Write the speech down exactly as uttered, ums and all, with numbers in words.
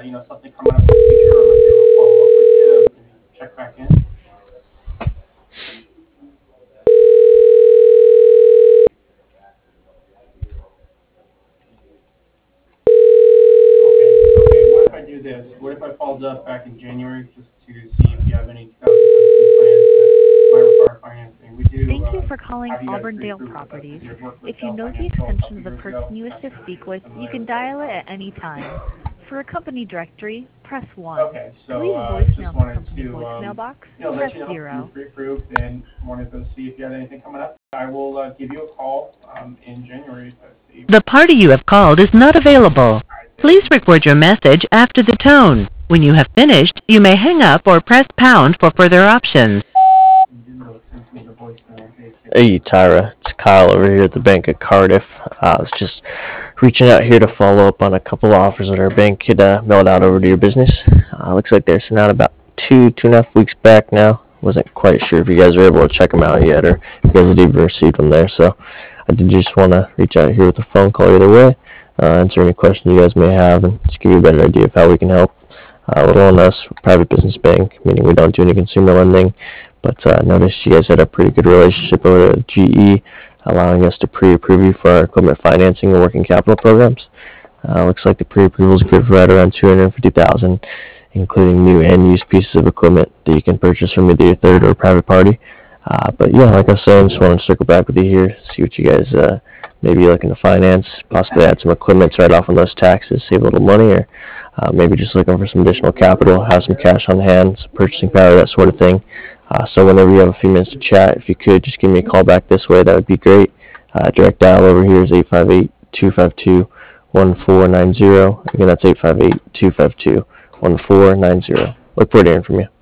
you know, something coming up in the future, I'm gonna be able to follow up with you and check back in. Okay, what if I do this? What if I followed up back in January just to see if you have any two thousand seventeen plans that might require financing? We do Thank you uh, for calling have you guys Auburndale pre-approved with us Properties. because you had worked with If you Dell know the Financial a extension couple of the years person ago. you wish Not to sure if speak you're with, you familiar can with us. dial it at any time. For a company directory, press one. Okay, To so leave a uh, voicemail just in the wanted company to voicemail um, box, you know press let you know you were zero. pre-approved and wanted to see if you had anything coming up. I will uh, give you a call um, in January to see. The party you have called is not available. All right, thank Please you. record your message after the tone. When you have finished, you may hang up or press pound for further options. You didn't know it sent me the voicemail. Hey, Hey Tyra, it's Kyle over here at the Bank of Cardiff. Uh, I was just reaching out here to follow up on a couple of offers that our bank had uh, mailed out over to your business. Uh, looks like they're sent out about two, two and a half weeks back now. Wasn't quite sure if you guys were able to check them out yet or if you guys had even received them there. So I did just want to reach out here with a phone call either way, uh, answer any questions you guys may have, and just give you a better idea of how we can help. Uh, little on us, private business bank, meaning we don't do any consumer lending. But uh, noticed you guys had a pretty good relationship over at G E, allowing us to pre-approve you for our equipment financing and working capital programs. Uh, looks like the pre-approval is good for right around two hundred fifty thousand dollars, including new and used pieces of equipment that you can purchase from either your third or private party. Uh, but yeah, like I was saying, just wanted to circle back with you here, see what you guys uh, maybe looking to finance, possibly add some equipment to write off on those taxes, save a little money, or uh, maybe just looking for some additional capital, have some cash on hand, some purchasing power, that sort of thing. Uh, so whenever you have a few minutes to chat, if you could just give me a call back this way, that would be great. Uh, direct dial over here is eight five eight, two five two, one four nine zero. Again, that's eight five eight, two five two, one four nine zero. Look forward to hearing from you.